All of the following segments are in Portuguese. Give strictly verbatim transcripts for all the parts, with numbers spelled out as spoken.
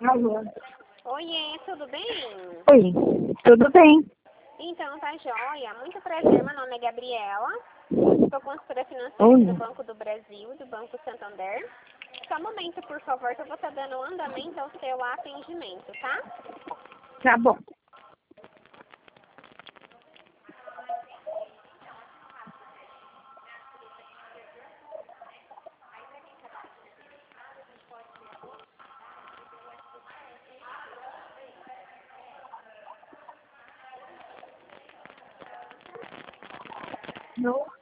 Alô. Oiê, tudo bem? Oi, tudo bem? Então, tá joia. Muito prazer, meu nome é Gabriela. Sou consultora financeira Oi. do Banco do Brasil, do Banco Santander. Só um momento, por favor, que eu vou estar dando andamento ao seu atendimento, tá? Tá bom. Não.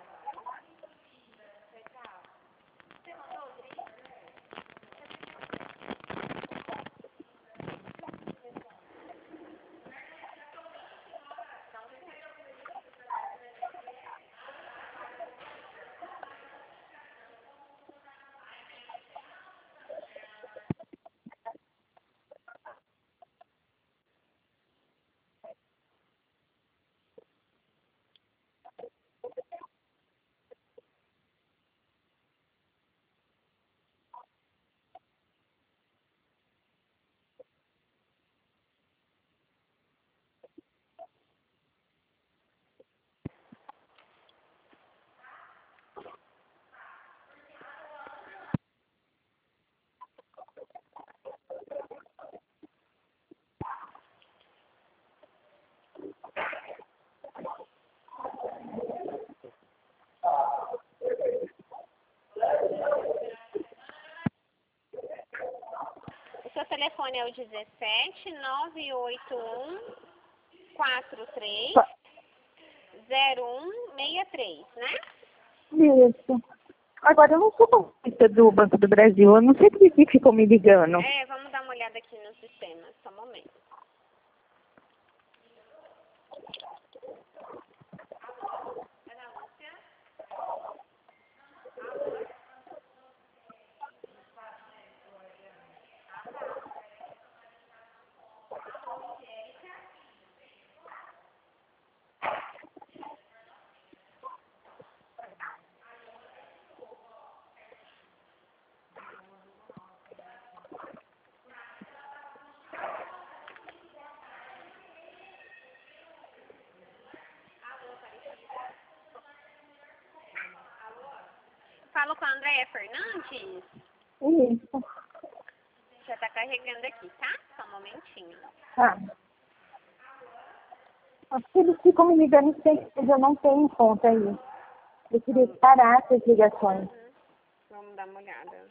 O seu telefone é o dezessete, nove oito um, quatro três, zero um seis três, né? Isso. Agora, eu não sou consulta do Banco do Brasil. Eu não sei por que ficou me ligando. É, vamos dar uma olhada aqui no sistema, só um momento. Falo com a Andréia Fernandes. Isso. Já tá carregando aqui, tá? Só um momentinho. Tá. Acho que eles ficam me ligando sempre, mas eu não tenho conta aí. Eu queria parar essas ligações. Uhum. Vamos dar uma olhada.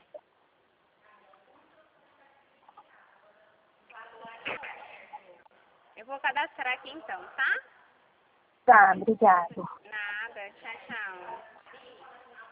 Eu vou cadastrar aqui então, tá? Tá, obrigada. Nada, tchau, tchau.